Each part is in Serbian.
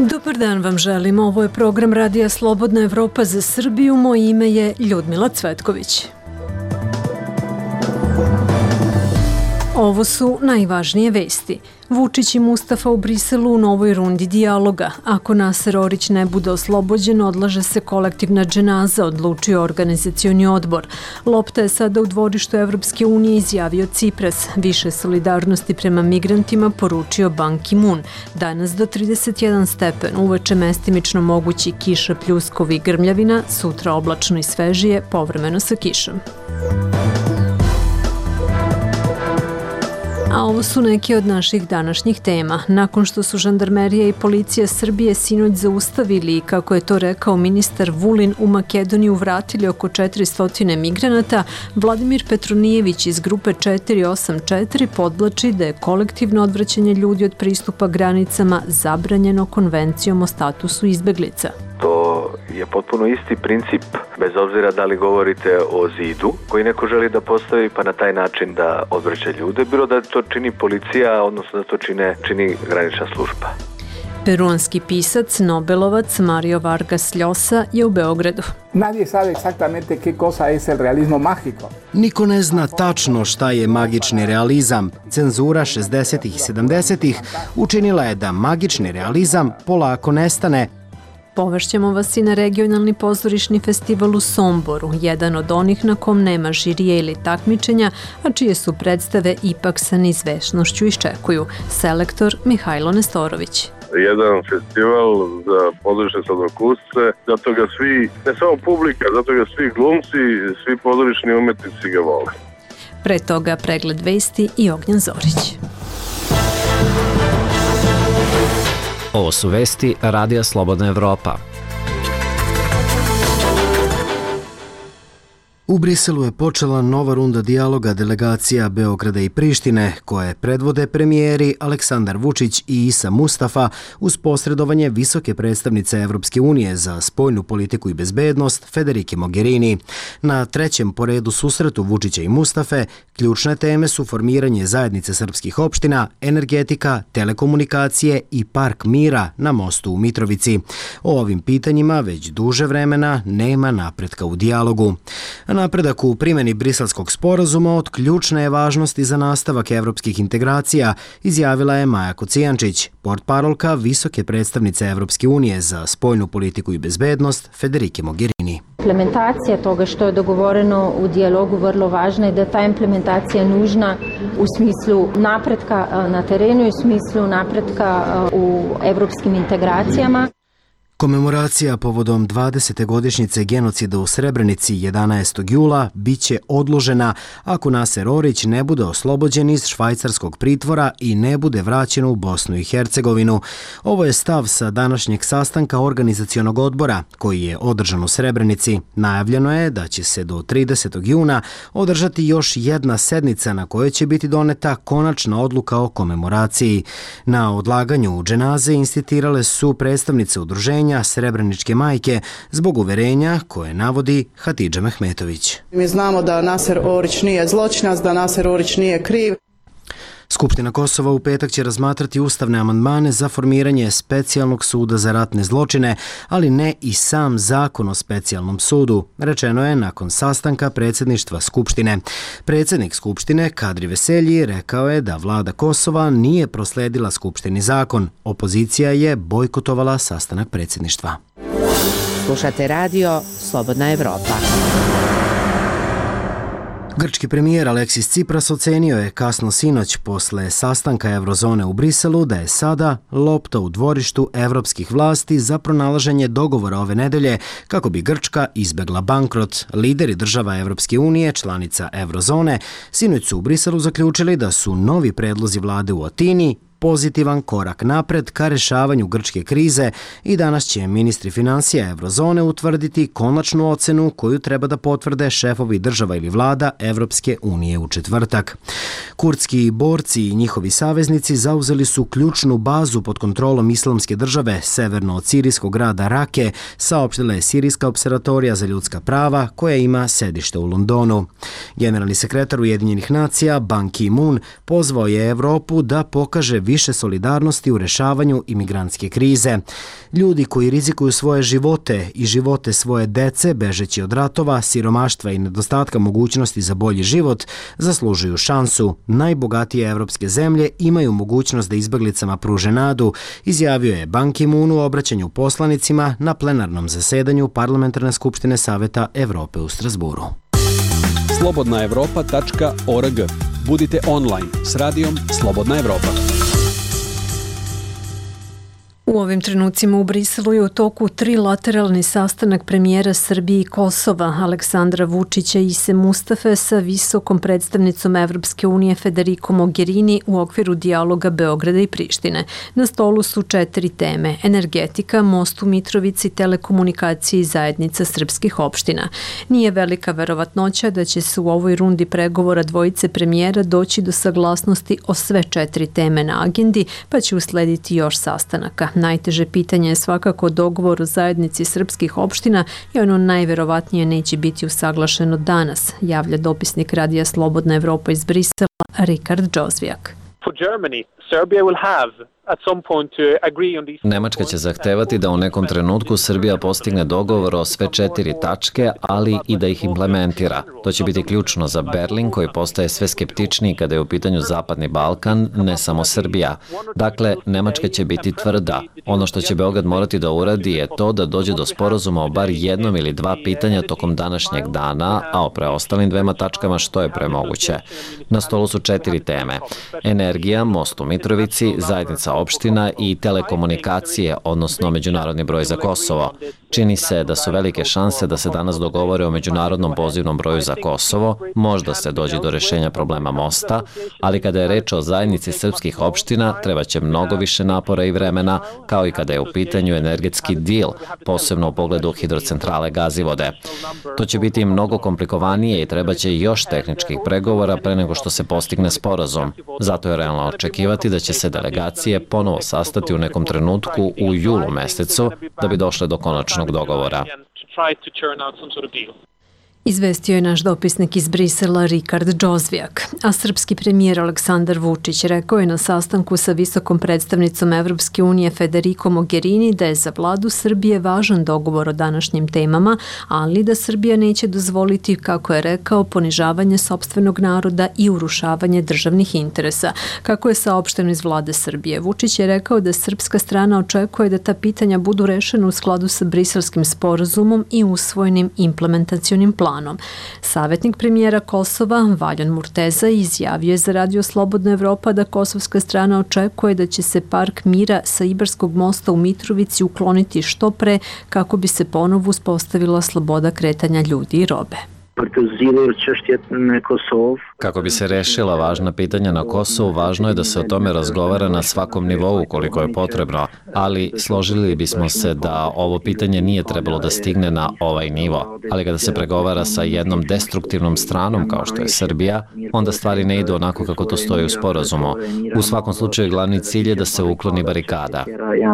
Dobar dan vam želim. Ovo je program Radija Slobodna Evropa za Srbiju. Moje ime je Ljudmila Cvetković. Ovo su najvažnije vesti. Vučić i Mustafa u Briselu u novoj rundi dijaloga. Ako Naser Orić ne bude oslobođen, odlaže se kolektivna dženaza, odlučio organizacioni odbor. Lopta je sada u dvorištu Evropske unije, izjavio Cipras. Više solidarnosti prema migrantima poručio Ban Ki-moon. Danas do 31 stepen, uveče mestimično mogući kiša, pljuskovi i grmljavina, sutra oblačno i svežije, povremeno sa kišom. A ovo su neke od naših današnjih tema. Nakon što su žandarmerija i policija Srbije sinoć zaustavili i, kako je to rekao ministar Vulin, u Makedoniju vratili oko 400 migranata, Vladimir Petronijević iz grupe 484 podvlači da je kolektivno odvraćanje ljudi od pristupa granicama zabranjeno Konvencijom o statusu izbeglica. To je potpuno isti princip, bez obzira da li govorite o zidu koji neko želi da postavi pa na taj način da odvraća ljude, bilo da to čini policija, odnosno da to čini granična služba. Peruanski pisac, nobelovac Mario Vargas Llosa je u Beogradu. Nadie sabe exactamente qué cosa es el realismo mágico. Niko ne zna tačno šta je magični realizam. Cenzura 60-ih i 70-ih učinila je da magični realizam polako nestane. Povešćemo vas i na regionalni pozorišni festival u Somboru, jedan od onih na kom nema žirije ili takmičenja, a čije su predstave ipak sa neizvesnošću iščekuju. Selektor Mihajlo Nestorović. Jedan festival za pozorišne sladokusce, zato ga svi, ne samo publika, zato ga svi glumci, svi pozorišni umetnici ga vole. Pre toga pregled vesti i Ognjen Zorić. Ovo su vesti Radija Slobodna Evropa. U Briselu je počela nova runda dijaloga delegacija Beograda i Prištine, koje predvode premijeri Aleksandar Vučić i Isa Mustafa uz posredovanje visoke predstavnice Evropske unije za spoljnu politiku i bezbednost Federike Mogherini. Na trećem po redu susretu Vučića i Mustafe ključne teme su formiranje zajednice srpskih opština, energetika, telekomunikacije i park mira na mostu u Mitrovici. O ovim pitanjima već duže vremena nema napretka u dijalogu. Napredak u primjeni Briselskog sporazuma od ključne je važnosti za nastavak evropskih integracija, izjavila je Maja Kocijančić, portparolka visoke predstavnice Evropske unije za spoljnu politiku i bezbednost Federike Mogherini. Implementacija toga što je dogovoreno u dijalogu vrlo važna i da ta implementacija nužna u smislu napretka na terenu i u smislu napretka u evropskim integracijama. Komemoracija povodom 20. godišnjice genocida u Srebrenici 11. jula biće odložena ako Naser Orić ne bude oslobođen iz švajcarskog pritvora i ne bude vraćen u Bosnu i Hercegovinu. Ovo je stav sa današnjeg sastanka organizacionog odbora koji je održan u Srebrenici. Najavljeno je da će se do 30. juna održati još jedna sednica na kojoj će biti doneta konačna odluka o komemoraciji. Na odlaganju dženaze insistirale su predstavnice udruženja Srebreničke majke zbog uverenja koje navodi Hatidža Mehmetović. Mi znamo da Naser Orić nije zločinac, da Naser Orić nije kriv. Skupština Kosova u petak će razmatrati ustavne amandmane za formiranje specijalnog suda za ratne zločine, ali ne i sam zakon o specijalnom sudu, rečeno je nakon sastanka predsjedništva Skupštine. Predsjednik Skupštine Kadri Veselji rekao je da vlada Kosova nije prosledila Skupštini zakon. Opozicija je bojkotovala sastanak predsjedništva. Slušate radio Slobodna Evropa. Grčki premijer Aleksis Cipras ocenio je kasno sinoć posle sastanka Eurozone u Briselu da je sada lopta u dvorištu evropskih vlasti za pronalaženje dogovora ove nedelje kako bi Grčka izbegla bankrot. Lideri država Evropske unije, članica Eurozone, sinoć su u Briselu zaključili da su novi predlozi vlade u Atini pozitivan korak napred ka rešavanju grčke krize i danas će ministri financija Eurozone utvrditi konačnu ocenu koju treba da potvrde šefovi država ili vlada Evropske unije u četvrtak. Kurdski borci i njihovi saveznici zauzeli su ključnu bazu pod kontrolom Islamske države severno od sirijskog grada Rake, saopštila je Sirijska opservatorija za ljudska prava koja ima sedište u Londonu. Generalni sekretar Ujedinjenih nacija Ban Ki-moon pozvao je Evropu da pokaže više solidarnosti u rešavanju imigrantske krize. Ljudi koji rizikuju svoje živote i živote svoje dece bežeći od ratova, siromaštva i nedostatka mogućnosti za bolji život zaslužuju šansu. Najbogatije evropske zemlje imaju mogućnost da izbeglicama pruže nadu, izjavio je Ban Ki-moon u obraćanju poslanicima na plenarnom zasedanju Parlamentarne skupštine Saveta Evrope u Strasburu. slobodnaevropa.org. Budite online s radijom Slobodna Evropa. U ovim trenucima u Briselu je u toku trilateralni sastanak premijera Srbije i Kosova Aleksandra Vučića i Ise Mustafe sa visokom predstavnicom Evropske unije Federico Mogherini u okviru dijaloga Beograda i Prištine. Na stolu su 4 teme: energetika, most u Mitrovici, telekomunikacije i zajednica srpskih opština. Nije velika verovatnoća da će se u ovoj rundi pregovora dvojice premijera doći do saglasnosti o sve 4 teme na agendi, pa će uslediti još sastanaka. Najteže pitanje je svakako dogovor o zajednici srpskih opština i ono najverovatnije neće biti usaglašeno danas, javlja dopisnik Radija Slobodna Evropa iz Brisela Rikard Džozvijak. Nemačka će zahtevati da u nekom trenutku Srbija postigne dogovor o sve 4 tačke, ali i da ih implementira. To će biti ključno za Berlin, koji postaje sve skeptičniji kada je u pitanju Zapadni Balkan, ne samo Srbija. Dakle, Nemačka će biti tvrda. Ono što će Beograd morati da uradi je to da dođe do sporazuma o bar jednom ili 2 pitanja tokom današnjeg dana, a o preostalim 2 tačkama što je premoguće. Na stolu su 4 teme: energija, most u Mitrovici, zajednica opština i telekomunikacije, odnosno međunarodni broj za Kosovo. Čini se da su velike šanse da se danas dogovore o međunarodnom pozivnom broju za Kosovo, možda se dođe do rešenja problema mosta, ali kada je reč o zajednici srpskih opština, treba će mnogo više napora i vremena, kao i kada je u pitanju energetski dil, posebno u pogledu hidrocentrale Gazivode. To će biti mnogo komplikovanije i treba će još tehničkih pregovora pre nego što se postigne sporazum. Zato je realno očekivati da će se delegacije ponovo sastati u nekom trenutku u julu mesecu da bi došle do konačnog dogovora. Izvestio je naš dopisnik iz Brisela Rikard Džozvijak. A srpski premijer Aleksandar Vučić rekao je na sastanku sa visokom predstavnicom Evropske unije Federico Mogherini da je za vladu Srbije važan dogovor o današnjim temama, ali da Srbija neće dozvoliti, kako je rekao, ponižavanje sopstvenog naroda i urušavanje državnih interesa. Kako je saopšteno iz vlade Srbije, Vučić je rekao da srpska strana očekuje da ta pitanja budu rešena u skladu sa Briselskim sporazumom i usvojenim implementacionim planom. Savjetnik premijera Kosova, Valjan Murteza, izjavio je za Radio Slobodna Evropa da kosovska strana očekuje da će se park mira sa Ibarskog mosta u Mitrovici ukloniti što pre kako bi se ponovo uspostavila sloboda kretanja ljudi i robe. Kako bi se rešila važna pitanja na Kosovu, važno je da se o tome razgovara na svakom nivou koliko je potrebno, ali složili bismo se da ovo pitanje nije trebalo da stigne na ovaj nivo. Ali kada se pregovara sa jednom destruktivnom stranom kao što je Srbija, onda stvari ne idu onako kako to stoji u sporazumu. U svakom slučaju glavni cilj je da se ukloni barikada.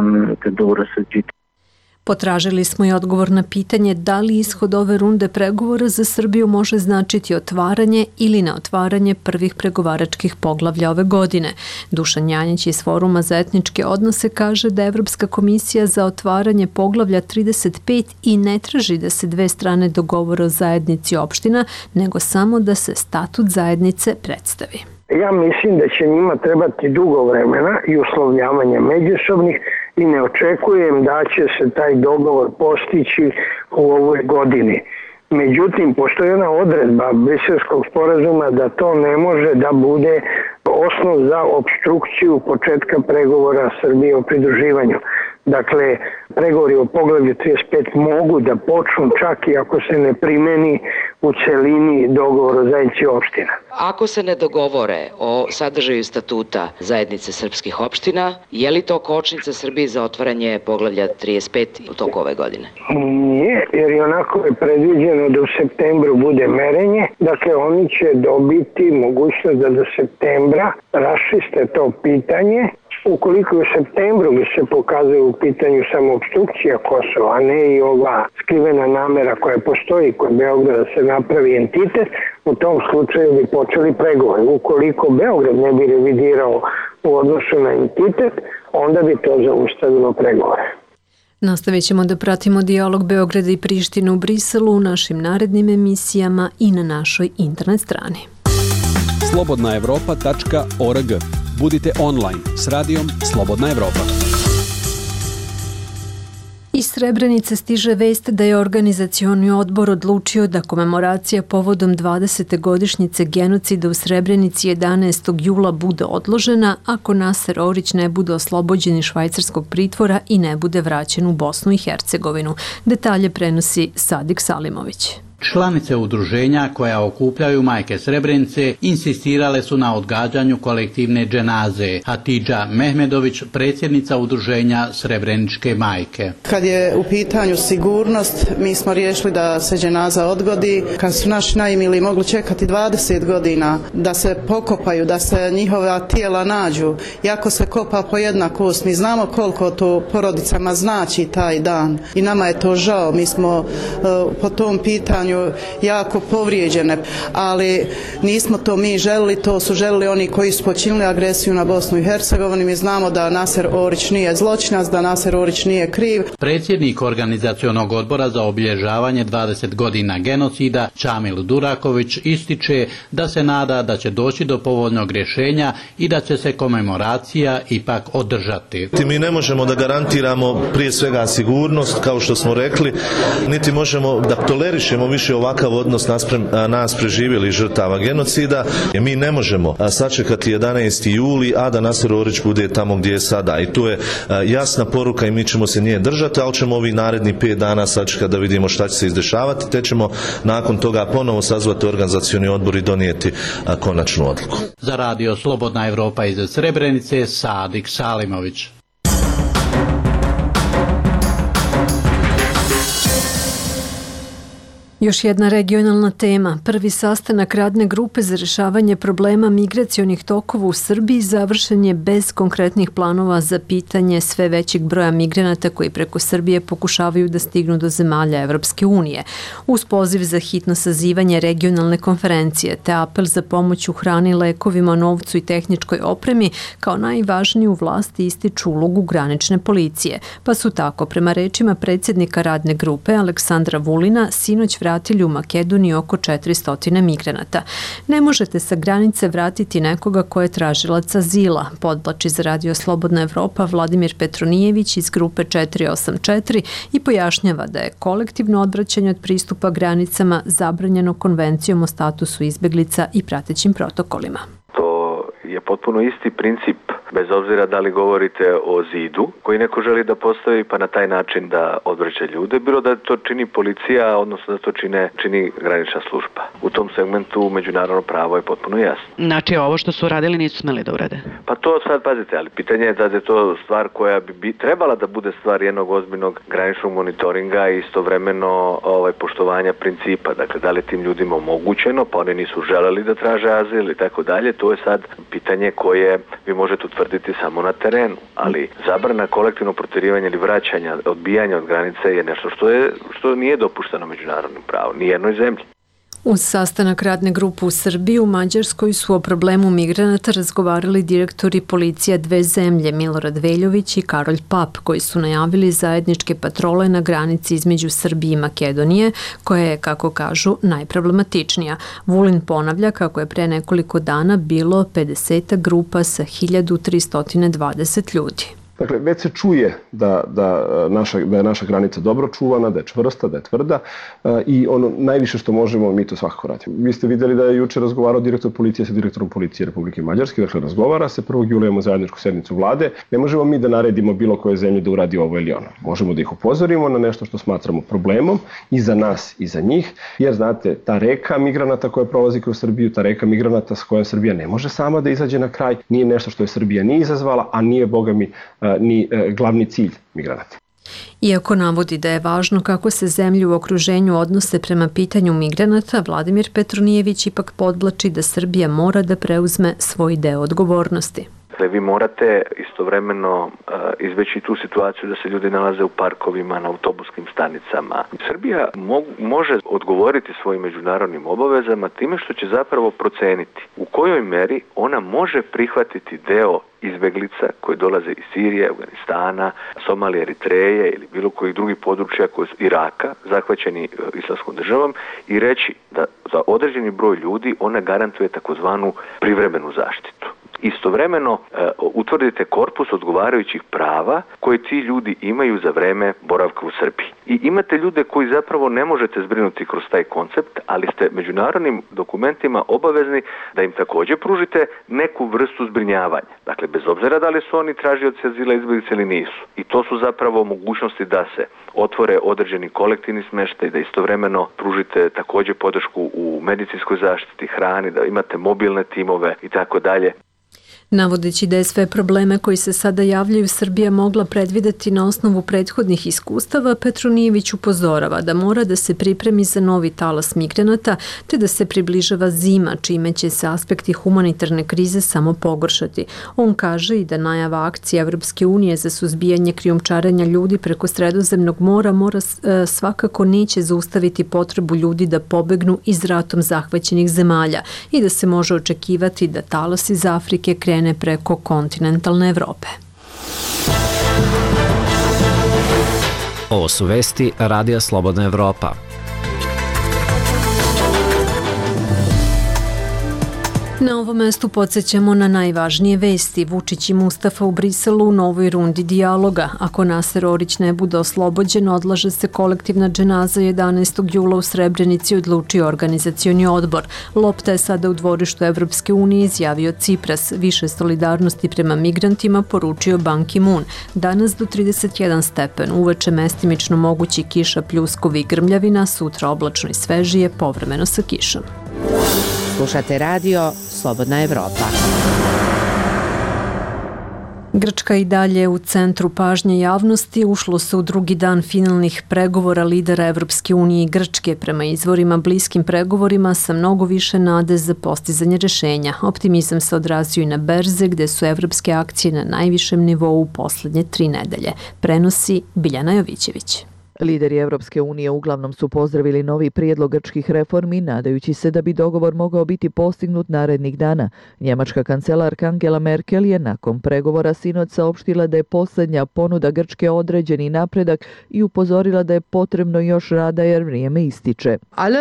Potražili smo i odgovor na pitanje da li ishod ove runde pregovora za Srbiju može značiti otvaranje ili ne otvaranje prvih pregovaračkih poglavlja ove godine. Dušan Janjić iz Foruma za etničke odnose kaže da Evropska komisija za otvaranje poglavlja 35 i ne traži da se 2 strane dogovore o zajednici opština, nego samo da se statut zajednice predstavi. Ja mislim da će njima trebati dugo vremena i uslovljavanja međusobnih i ne očekujem da će se taj dogovor postići u ovoj godini. Međutim, postoji ona odredba Briselskog sporazuma da to ne može da bude osnov za opstrukciju početka pregovora Srbije o pridruživanju. Dakle, pregovori o poglavlju 35 mogu da počnu čak i ako se ne primeni u celini dogovor o zajednici opština. Ako se ne dogovore o sadržaju statuta zajednice srpskih opština, je li to kočnica Srbiji za otvaranje poglavlja 35 u toku ove godine? Nije, jer i onako je predviđeno da u septembru bude merenje. Dakle, oni će dobiti mogućnost da do septembra raščiste to pitanje. Ukoliko u septembru bi se pokazuje u pitanju samo opstrukcija Kosova, a ne i ova skrivena namera koja postoji kod Beograda da se napravi entitet, u tom slučaju bi počeli pregovori. Ukoliko Beograd ne bi revidirao u odnosu na entitet, onda bi to zaustavilo pregovore. Nastavit ćemo da pratimo dijalog Beograda i Prištine u Briselu u našim narednim emisijama i na našoj internet strani. slobodnaevropa.org. Budite online s radijom Slobodna Evropa. Iz Srebrenice stiže vest da je organizacioni odbor odlučio da komemoracija povodom 20. godišnjice genocida u Srebrenici 11. jula bude odložena ako Naser Orić ne bude oslobođen iz švajcarskog pritvora i ne bude vraćen u Bosnu i Hercegovinu. Detalje prenosi Sadik Salimović. Članice udruženja koja okupljaju majke Srebrenice insistirale su na odgađanju kolektivne dženaze. Hatidža Mehmedović, predsjednica udruženja Srebreničke majke. Kad je u pitanju sigurnost, mi smo riješili da se dženaza odgodi. Kad su naši najmiliji mogli čekati 20 godina da se pokopaju, da se njihova tijela nađu, jako se kopa po jedna kost. Mi znamo koliko to porodicama znači taj dan i nama je to žao. Mi smo po tom pitanju jako povrijeđene, ali nismo to mi želili, to su želili oni koji su počinili agresiju na Bosnu i Hercegovinu. Mi znamo da Naser Orić nije zločinac, da Naser Orić nije kriv. Predsjednik organizacionog odbora za obilježavanje 20 godina genocida Čamil Duraković ističe da se nada da će doći do povoljnog rješenja i da će se komemoracija ipak održati. Mi ne možemo da garantiramo prije svega sigurnost, kao što smo rekli, niti možemo da tolerišemo više ovakav odnos naspram nas preživjelih žrtava genocida. Mi ne možemo sačekati 11. juli, a da Naser Orić bude tamo gdje je sada. I tu je jasna poruka i mi ćemo se nje držati, ali ćemo ovih narednih 5 dana sačekati da vidimo šta će se izdešavati, te ćemo nakon toga ponovo sazvati organizacioni odbor i donijeti konačnu odluku. Za radio Slobodna Evropa iz Srebrenice, Sadik Salimović. Još jedna regionalna tema. Prvi sastanak radne grupe za rješavanje problema migracionih tokova u Srbiji završen je bez konkretnih planova za pitanje sve većeg broja migranata koji preko Srbije pokušavaju da stignu do zemalja Evropske unije. Uz poziv za hitno sazivanje regionalne konferencije te apel za pomoć u hrani, lekovima, novcu i tehničkoj opremi, kao najvažniju vlasti ističu ulogu granične policije. Pa su tako, prema rečima predsjednika radne grupe Aleksandra Vulina, sinoć vratili u Makedoniju oko 400 migranata. Ne možete sa granice vratiti nekoga ko je tražilac azila, podvlači za radio Slobodna Evropa Vladimir Petronijević iz grupe 484 i pojašnjava da je kolektivno odvraćanje od pristupa granicama zabranjeno Konvencijom o statusu izbeglica i pratećim protokolima. To je potpuno isti princip, bez obzira da li govorite o zidu koji neko želi da postavi pa na taj način da odvraća ljude, bilo da to čini policija, odnosno da to čini granična služba. U tom segmentu međunarodno pravo je potpuno jasno. Znači ovo što su radili nisu smeli da urade? Pa to sad pazite, ali pitanje je da je to stvar koja bi trebala da bude stvar jednog ozbiljnog graničnog monitoringa i istovremeno poštovanja principa. Dakle, da li tim ljudima omogućeno, pa oni nisu želeli da traže azil i tako dalje, to je sad pitanje koje vi možete utvrditi samo na terenu, ali zabrana kolektivnog protjerivanja ili vraćanja, odbijanja od granice je nešto što nije dopušteno međunarodnim pravom, ni jednoj zemlji. Uz sastanak radne grupe u Srbiji, u Mađarskoj su o problemu migranata razgovarali direktori policija dve zemlje, Milorad Veljović i Karolj Pap, koji su najavili zajedničke patrole na granici između Srbije i Makedonije, koja je, kako kažu, najproblematičnija. Vulin ponavlja kako je pre nekoliko dana bilo 50 grupa sa 1320 ljudi. Dakle, već se čuje da je naša granica dobro čuvana, da je čvrsta, da je tvrda i ono najviše što možemo, mi to svakako radimo. Vi ste vidjeli da je juče razgovarao direktor policije sa direktorom policije Republike Mađarske, dakle razgovara se, 1. jula imamo zajedničku sednicu vlade. Ne možemo mi da naredimo bilo koje zemlje da uradi ovo ili ono. Možemo da ih upozorimo na nešto što smatramo problemom i za nas i za njih, jer znate, ta reka migranata koja prolazi kroz Srbiju, ta reka migranata s kojom Srbija ne može sama da izađe na kraj, nije nešto što je Srbija nije izazvala, a nije, boga mi, ni glavni cilj migranata. Iako navodi da je važno kako se zemlje u okruženju odnose prema pitanju migranata, Vladimir Petronijević ipak podvlači da Srbija mora da preuzme svoj deo odgovornosti. Dakle, vi morate istovremeno izbeći tu situaciju da se ljudi nalaze u parkovima, na autobuskim stanicama. Srbija može odgovoriti svojim međunarodnim obavezama time što će zapravo proceniti u kojoj meri ona može prihvatiti deo izbeglica koji dolaze iz Sirije, Afganistana, Somalije, Eritreje ili bilo kojih drugih područja Iraka zahvaćeni islamskom državom i reći da za određeni broj ljudi ona garantuje takozvanu privremenu zaštitu. Istovremeno utvrdite korpus odgovarajućih prava koje ti ljudi imaju za vreme boravka u Srbiji. I imate ljude koji zapravo ne možete zbrinuti kroz taj koncept, ali ste međunarodnim dokumentima obavezni da im također pružite neku vrstu zbrinjavanja. Dakle, bez obzira da li su oni tražioci azila, izbjeglice ili nisu. I to su zapravo mogućnosti da se otvore određeni kolektivni smještaj, da istovremeno pružite također podršku u medicinskoj zaštiti, hrani, da imate mobilne timove i tako dalje. Navodeći da je sve probleme koji se sada javljaju Srbija mogla predvideti na osnovu prethodnih iskustava, Petronijević upozorava da mora da se pripremi za novi talas migranata te da se približava zima, čime će se aspekti humanitarne krize samo pogoršati. On kaže i da najava akcije Evropske unije za suzbijanje krijumčarenja ljudi preko Sredozemnog mora svakako neće zaustaviti potrebu ljudi da pobegnu iz ratom zahvaćenih zemalja i da se može očekivati da talas iz Afrike krene preko kontinentalne Evrope. Ovo su vesti Radija Slobodna Evropa. Na ovom mestu podsjećamo na najvažnije vesti. Vučić i Mustafa u Briselu u novoj rundi dijaloga. Ako Naser Orić ne bude oslobođen, odlaže se kolektivna dženaza 11. jula u Srebrenici, odlučio organizacioni odbor. Lopta je sada u dvorištu Evropske unije, izjavio Cipras. Više solidarnosti prema migrantima poručio Ban Ki-moon. Danas do 31 stepen, uveče mestimično mogući kiša, pljuskovi i grmljavina, sutra oblačno i svežije, povremeno sa kišom. Slušate radio Slobodna Evropa. Grčka i dalje u centru pažnje javnosti. Ušlo se u drugi dan finalnih pregovora lidera Evropske unije i Grčke. Prema izvorima bliskim pregovorima sa mnogo više nade za postizanje rješenja. Optimizam se odrazio i na berze gdje su evropske akcije na najvišem nivou u posljednje 3 nedelje. Prenosi Biljana Jovićević. Lideri Evropske unije uglavnom su pozdravili novi prijedlog grčkih reformi, nadajući se da bi dogovor mogao biti postignut narednih dana. Njemačka kancelarka Angela Merkel je nakon pregovora sinoć saopštila da je posljednja ponuda Grčke određeni napredak i upozorila da je potrebno još rada jer vrijeme ističe.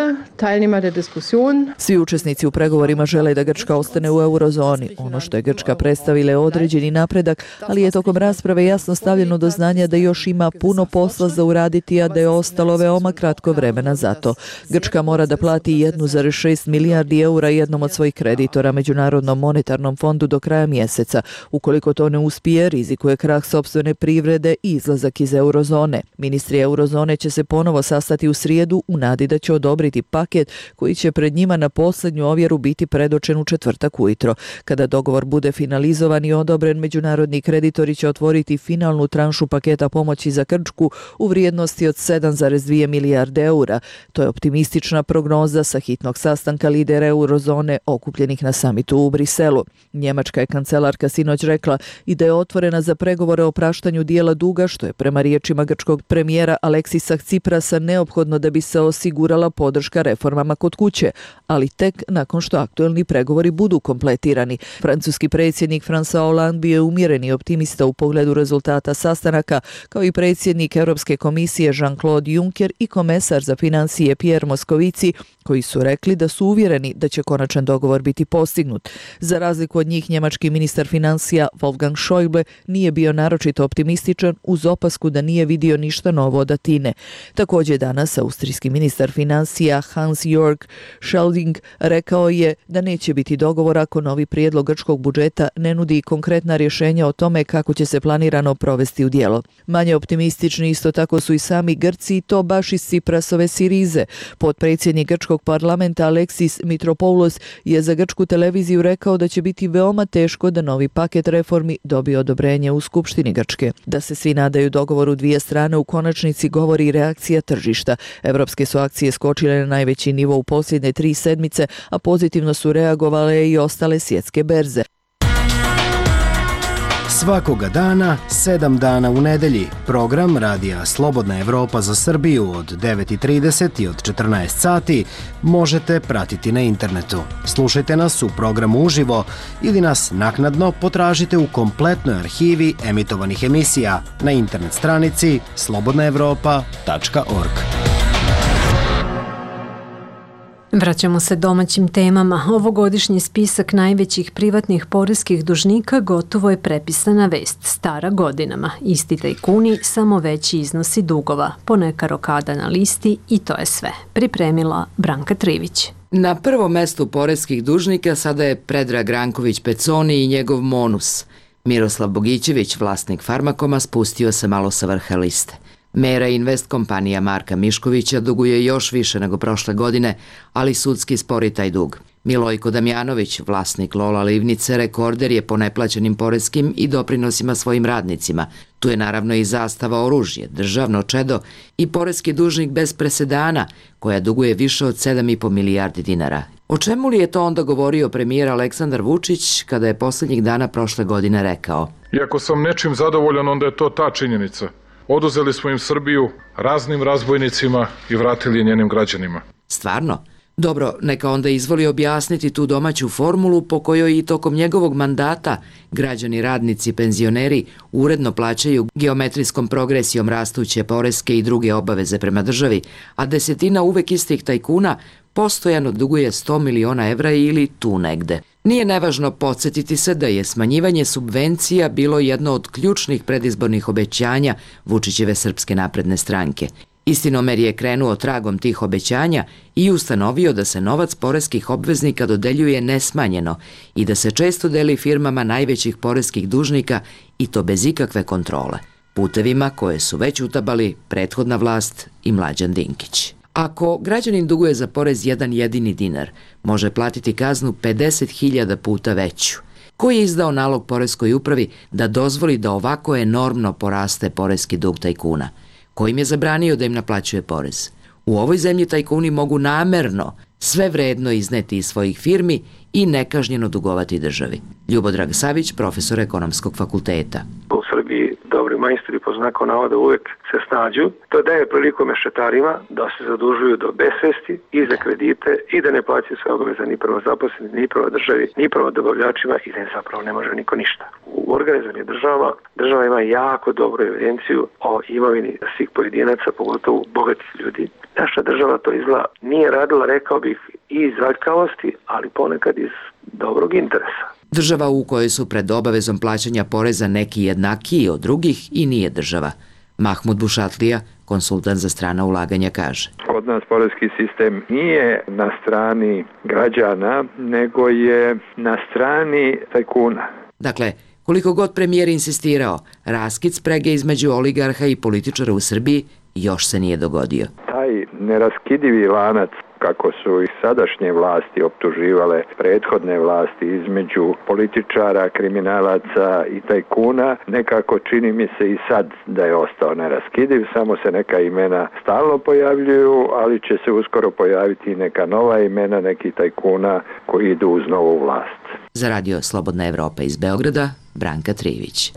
Svi učesnici u pregovorima žele da Grčka ostane u eurozoni. Ono što je Grčka predstavila je određeni napredak, ali je tokom rasprave jasno stavljeno do znanja da još ima puno posla za uraditi, a da je ostalo veoma kratko vremena za to. Grčka mora da plati 1,6 milijardi eura jednom od svojih kreditora Međunarodnom monetarnom fondu do kraja mjeseca. Ukoliko to ne uspije, rizikuje krah sopstvene privrede i izlazak iz eurozone. Ministri eurozone će se ponovo sastati u srijedu u nadi da će odobriti paket koji će pred njima na posljednju ovjeru biti predočen u četvrtak ujutro. Kada dogovor bude finalizovan i odobren, međunarodni kreditori će otvoriti finalnu tranšu paketa pomoći za Grčku u vrijednosti od 7,2 milijarde eura. To je optimistična prognoza sa hitnog sastanka lidera eurozone okupljenih na samitu u Briselu. Njemačka je kancelarka sinoć rekla i da je otvorena za pregovore o praštanju dijela duga, što je prema riječima grčkog premijera Aleksisa Ciprasa neophodno da bi se osigurala podrška reformama kod kuće, ali tek nakon što aktuelni pregovori budu kompletirani. Francuski predsjednik François Hollande bio je umjereni optimista u pogledu rezultata sastanaka, kao i predsjednik Europske komisije Jean-Claude Juncker i komesar za financije Pierre Moscovici, koji su rekli da su uvjereni da će konačan dogovor biti postignut. Za razliku od njih, njemački ministar financija Wolfgang Schäuble nije bio naročito optimističan, uz opasku da nije vidio ništa novo od Atine. Također danas austrijski ministar financija Hans-Jörg Schelling rekao je da neće biti dogovor ako novi prijedlog grčkog budžeta ne nudi konkretna rješenja o tome kako će se planirano provesti u djelo. Manje optimistični isto tako su i sami Grci, i to baš iz Ciprasove Sirize. Potpredsjednik grčkog parlamenta Aleksis Mitropoulos je za grčku televiziju rekao da će biti veoma teško da novi paket reformi dobije odobrenje u Skupštini Grčke. Da se svi nadaju dogovoru dvije strane u konačnici govori i reakcija tržišta. Evropske su akcije skočile na najveći nivo u posljednje 3 sedmice, a pozitivno su reagovale i ostale svjetske berze. Svakoga dana, 7 dana u nedelji, program Radija Slobodna Evropa za Srbiju od 9:30 i od 14 sati možete pratiti na internetu. Slušajte nas u programu uživo ili nas naknadno potražite u kompletnoj arhivi emitovanih emisija na internet stranici slobodnaevropa.org. Vraćamo se domaćim temama. Ovogodišnji spisak najvećih privatnih poreskih dužnika gotovo je prepisana vest, stara godinama. Isti tajkuni, samo veći iznosi dugova. Poneka rokada na listi i to je sve. Pripremila Branka Trivić. Na prvom mestu poreskih dužnika sada je Predrag Ranković Peconi i njegov Monus. Miroslav Bogićević, vlasnik Farmakoma, spustio se malo sa vrha liste. Mera Invest kompanija Marka Miškovića duguje još više nego prošle godine, ali sudski spori taj dug. Milojko Damjanović, vlasnik Lola Livnice, rekorder je po neplaćenim poreskim i doprinosima svojim radnicima. Tu je naravno i Zastava oružje, državno čedo i poreski dužnik bez presedana, koja duguje više od 7,5 milijardi dinara. O čemu li je to onda govorio premijer Aleksandar Vučić kada je posljednjih dana prošle godine rekao? Iako sam nečim zadovoljan, onda je to ta činjenica. Oduzeli smo im Srbiju raznim razbojnicima i vratili je njenim građanima. Stvarno? Dobro, neka onda izvoli objasniti tu domaću formulu po kojoj i tokom njegovog mandata građani, radnici, penzioneri uredno plaćaju geometrijskom progresijom rastuće poreske i druge obaveze prema državi, a desetina uvek istih tajkuna postojano duguje 100 miliona evra ili tu negde. Nije nevažno podsjetiti se da je smanjivanje subvencija bilo jedno od ključnih predizbornih obećanja Vučićeve Srpske napredne stranke. Istinomer je krenuo tragom tih obećanja i ustanovio da se novac poreskih obveznika dodeljuje nesmanjeno i da se često deli firmama najvećih poreskih dužnika i to bez ikakve kontrole, putevima koje su već utabali prethodna vlast i Mlađan Dinkić. Ako građanin duguje za porez jedan jedini dinar, može platiti kaznu 50.000 puta veću. Ko je izdao nalog poreskoj upravi da dozvoli da ovako enormno poraste poreski dug tajkuna? Ko im je zabranio da im naplaćuje porez? U ovoj zemlji tajkuni mogu namerno sve vredno izneti iz svojih firmi i nekažnjeno dugovati državi. Ljubodrag Savić, profesor Ekonomskog fakulteta. U Srbiji dobri majstori po znaku navoda uvek se snađu. To daje priliku mešetarima da se zadužuju do besvesti i za kredite i da ne plaćaju sve obaveze ni prema zaposlenim, ni prema državi, ni prema dobavljačima i da zapravo ne može niko ništa. U organizovanim državama država ima jako dobru evidenciju o imovini svih pojedinaca, pogotovo bogatih ljudi. Naša država to izgleda nije radila, rekao bih, i iz aljkavosti, ali ponekad iz dobrog interesa. Država u kojoj su pred obavezom plaćanja poreza neki jednakiji od drugih i nije država. Mahmud Bušatlija, konsultant za strana ulaganja, kaže. Kod nas porezki sistem nije na strani građana, nego je na strani tajkuna. Dakle, koliko god premijer insistirao, raskid sprege između oligarha i političara u Srbiji još se nije dogodio. Taj neraskidivi lanac, kako su i sadašnje vlasti optuživale prethodne vlasti između političara, kriminalaca i tajkuna, nekako čini mi se i sad da je ostao neraskidiv, samo se neka imena stalno pojavljuju, ali će se uskoro pojaviti neka nova imena, neki tajkuna koji idu uz novu vlast. Za Radio Slobodna Evropa iz Beograda, Branka Trivić.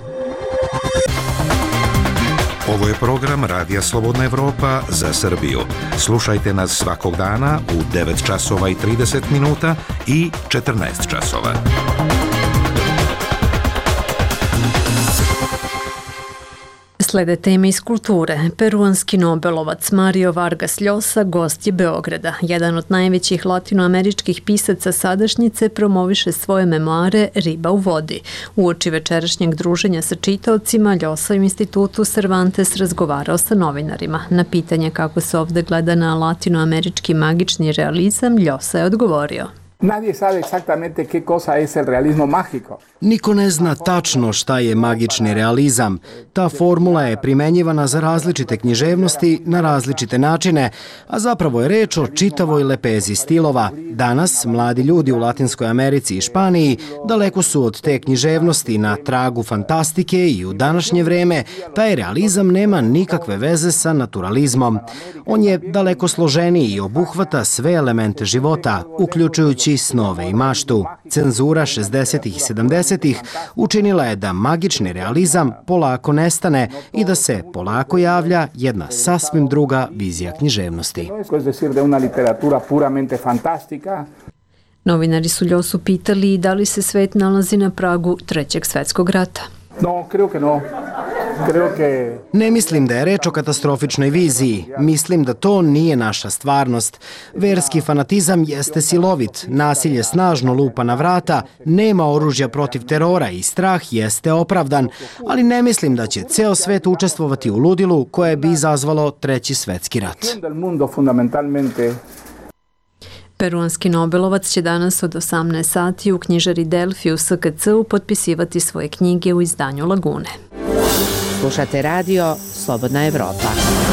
Ovo je program Radija Slobodna Evropa za Srbiju. Slušajte nas svakog dana u 9 časova i 30 minuta i 14 časova. Slede teme iz kulture. Peruanski nobelovac Mario Vargas Llosa gost je Beograda. Jedan od najvećih latinoameričkih pisaca sadašnjice promoviše svoje memoare Riba u vodi. Uoči večerašnjeg druženja sa čitaocima, Llosa u institutu Cervantes razgovarao sa novinarima. Na pitanje kako se ovde gleda na latinoamerički magični realizam, Llosa je odgovorio. Nadie sabe exactamente qué cosa es el realismo mágico. Niko ne zna tačno šta je magični realizam. Ta formula je primenjivana za različite književnosti na različite načine, a zapravo je reč o čitavoj lepezi stilova. Danas, mladi ljudi u Latinskoj Americi i Španiji daleko su od te književnosti na tragu fantastike i u današnje vreme taj realizam nema nikakve veze sa naturalizmom. On je daleko složeniji i obuhvata sve elemente života, uključujući kući, snove i maštu. Cenzura 60. i 70. učinila je da magični realizam polako nestane i da se polako javlja jedna sasvim druga vizija književnosti. Novinari su Ljosu pitali da li se svet nalazi na pragu Trećeg svetskog rata. Ne mislim da je reč o katastrofičnoj viziji. Mislim da to nije naša stvarnost. Verski fanatizam jeste silovit, nasilje snažno lupa na vrata, nema oružja protiv terora i strah jeste opravdan, ali ne mislim da će ceo svet učestvovati u ludilu koje bi izazvalo Treći svetski rat. Peruanski nobelovac će danas od 18 sati u knjižari Delfi u SKC-u potpisivati svoje knjige u izdanju Lagune. Slušate radio Slobodna Evropa.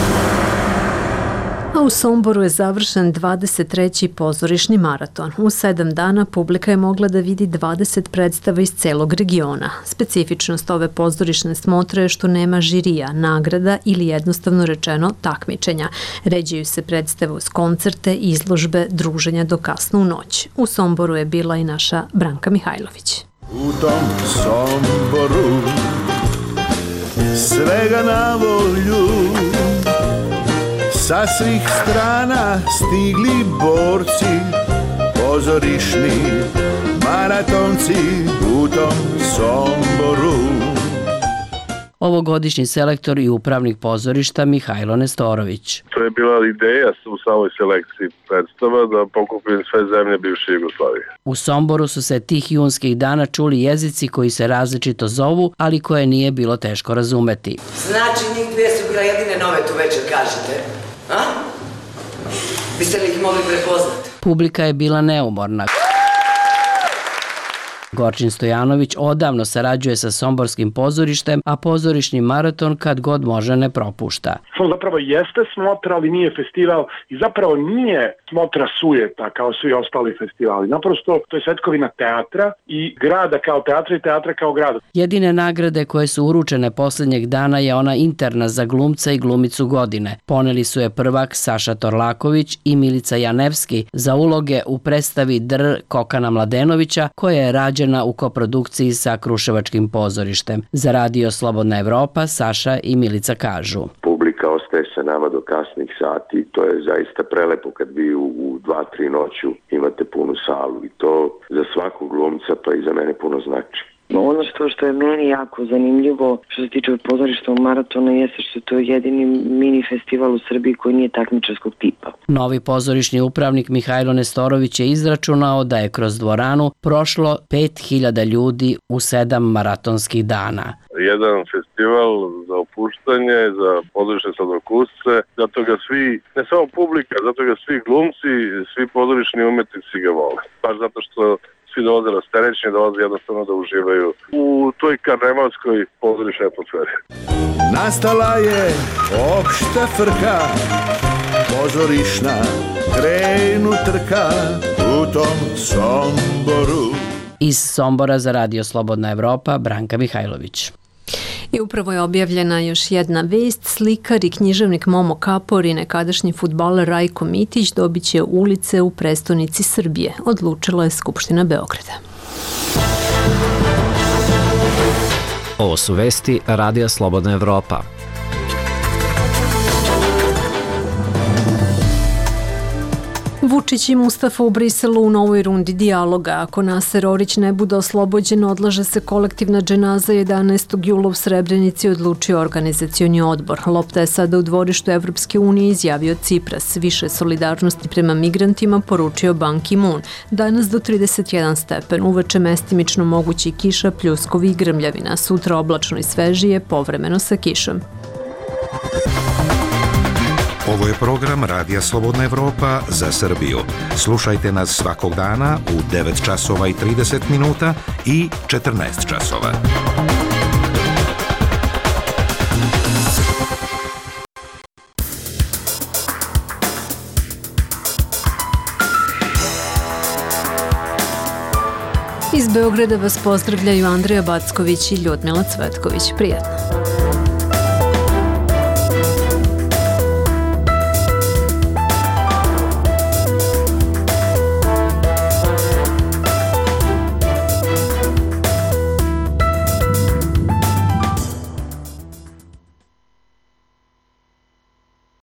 A u Somboru je završen 23. pozorišni maraton. U 7 dana publika je mogla da vidi 20 predstava iz celog regiona. Specifičnost ove pozorišne smotre je što nema žirija, nagrada ili jednostavno rečeno takmičenja. Ređaju se predstave uz koncerte, izložbe, druženja do kasno u noć. U Somboru je bila i naša Branka Mihajlović. U tom Somboru svega na volju, sa svih strana stigli borci, pozorišni maratonci u tom Somboru. Ovogodišnji selektor i upravnik pozorišta Mihajlo Nestorović. To je bila ideja u samoj selekciji predstava da pokupim sve zemlje bivše Jugoslavije. U Somboru su se tih junskih dana čuli jezici koji se različito zovu, ali koje nije bilo teško razumeti. Znači, njih dvije su bila jedine nove tu večer, kažete? A? Biste li ih mogli prepoznati? Publika je bila neumorna. Gorčin Stojanović odavno sarađuje sa somborskim pozorištem, a pozorišni maraton kad god može ne propušta. To zapravo jeste smotra, ali nije festival i zapravo nije smotra sujeta kao svi ostali festivali. Naprosto to je svetkovina teatra i grada kao teatra i teatra kao grada. Jedine nagrade koje su uručene posljednjeg dana je ona interna za glumca i glumicu godine. Poneli su je prvak Saša Torlaković i Milica Janevski za uloge u predstavi Dr. Kokana Mladenovića koja je rađena u koprodukciji sa Kruševačkim pozorištem. Za radio Slobodna Evropa Saša i Milica kažu. Publika ostaje sa nama do kasnih sati. To je zaista prelepo kad vi u 2-3 noću imate punu salu i to za svakog glumca pa i za mene puno znači. Ono što je meni jako zanimljivo što se tiče pozorišta maratona jeste što je to jedini mini festival u Srbiji koji nije takmičarskog tipa. Novi pozorišni upravnik Mihajlo Nestorović je izračunao da je kroz dvoranu prošlo 5000 ljudi u 7 maratonskih dana. Jedan festival za opuštanje, za pozorišne sladokusce, zato ga svi, ne samo publika, zato ga svi glumci, svi pozorišni umetnici ga vole. Baš zato što svi dolaze rasterećeni, dolaze jednostavno da uživaju u toj karnevalskoj pozorišnoj atmosferi. Nastala je opšta frka, pozorišna, krenu trka u tom Somboru. Iz Sombora za radio Slobodna Evropa, Branka Mihajlović. I upravo je objavljena još jedna vest. Slikar i književnik Momo Kapor i nekadašnji fudbaler Rajko Mitić dobit će ulice u prestonici Srbije, odlučila je Skupština Beograda. Ovo su vesti Radija Slobodna Evropa. Vučić i Mustafa u Briselu u novoj rundi dijaloga. Ako Naser Orić ne bude oslobođen, odlaže se kolektivna dženaza 11. jula u Srebrenici, odlučio organizacioni odbor. Lopta je sada u dvorištu Evropske unije, izjavio Cipras. Više solidarnosti prema migrantima poručio Ban Ki-moon. Danas do 31 stepen, uveče mestimično mogući kiša, pljuskovi i grmljavina. Sutra oblačno i svežije, povremeno sa kišom. Ovo je program Radija Slobodna Evropa za Srbiju. Slušajte nas svakog dana u 9 časova i 30 minuta i 14 časova. Iz Beograda vas pozdravljaju Andreja Backović i Ljudmila Cvetković. Prijatno.